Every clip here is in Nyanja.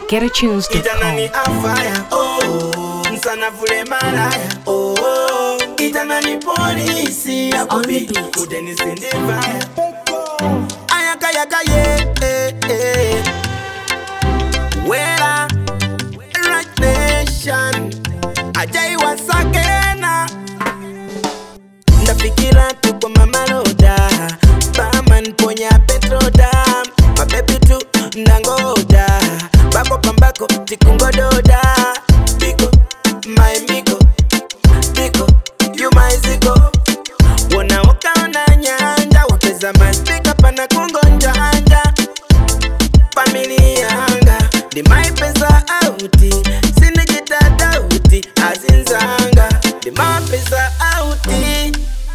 www.getatunes.com. Itanani afire, oh, msana vule malaya, oh, itanani polisi, akobi, udeni sindivaya. Ayaka yaka ye, wera, right nation, ajai wasakena. Ndafikira tuko mamaloda, baman ponya petroda, mabebi tu ndangoda, bako pambako tikungododa, biko, my miko, biko, you my ziko. Wona waka ona nyanja, wapeza maspika pana kungonja anja, familia hanga, di my pesa auti, sinigita dauti, azinzanga, di my pesa auti.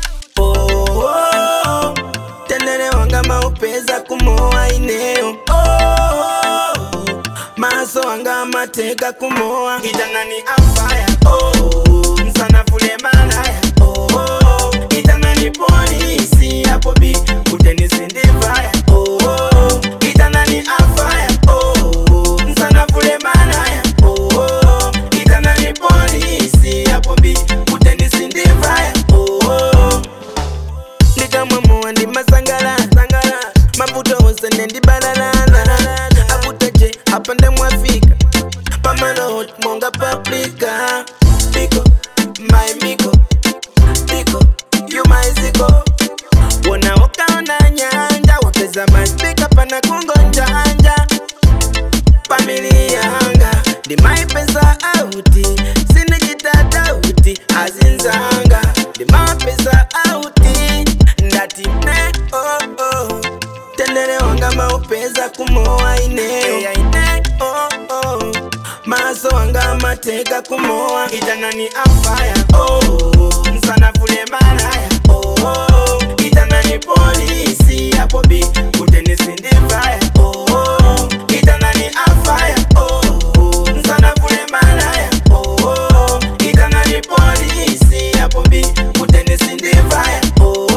Oh, tenere wanga maupeza kumoa ineo. Oh, maso wanga mateka kumoa. Itanani afire. Oh, msana vule malaya. Oh, itanani polisi hapo bi uteni sindivaya. Oh, itanani afire. Oh, msana vule malaya. Oh, itanani polisi hapo bi uteni sindivaya. Oh, ndikamwamuwa ndi masangala mavuto wose nendi balalala akutaje hapa ndemwafika pamalot monga paprika biko my miko biko you my ziko. Wona wakaona nyanja wapeza maspika pana kungonja anja, familia hanga di my pesa auti, sinigita dauti azinzanga di my pesa auti. Ndati ne oh oh, tenere wanga maupeza kumoa ine oh oh, maso wanga mateka kumoa. Itanani afire oh, msana vule malaya oh, itanani polisi hapo bi uteni sindivaya oh, itanani afire oh, msana vule malaya oh, itanani polisi hapo bi uteni sindivaya oh.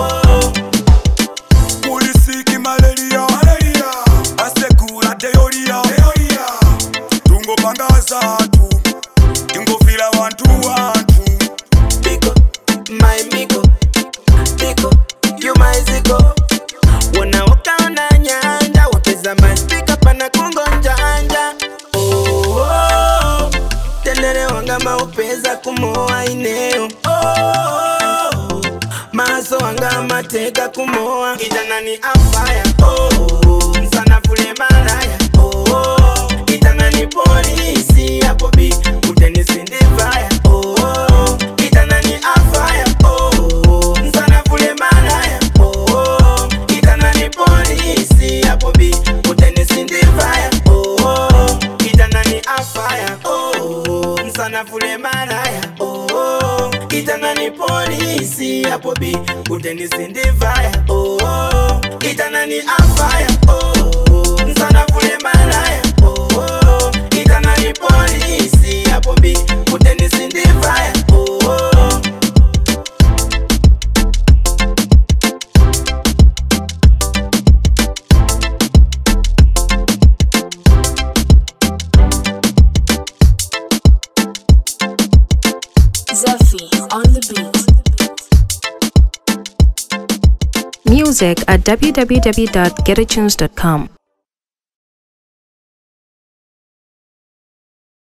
Kulisiki malaria, asekula teoria, tungo panga zatu, tungo fila wantu. Biko, my miko, biko, you my ziko. Wona wakaona nyanja, wapeza maspika pana kungonja anja. Oh, tenere wanga maupeza kumoa ineo. Oh, maso wanga mateka kumoa. Itanani afire, oh, msana vule malaya. Oh, itanani polisi hapo bi uteni sindivaya. Oh, itanani afire, oh, msana vule malaya. Oh, itanani polisi hapo bi uteni sindivaya. Oh, itanani afire, oh, msana vule malaya. Oh, itanani polisi hapo bi uteni sindivaya. Oh, itanani afire, oh, msana vule malaya. Oh, itanani polisi hapo bi uteni sindivaya. Oh, Zephy on the beat. Music at www.getatunes.com.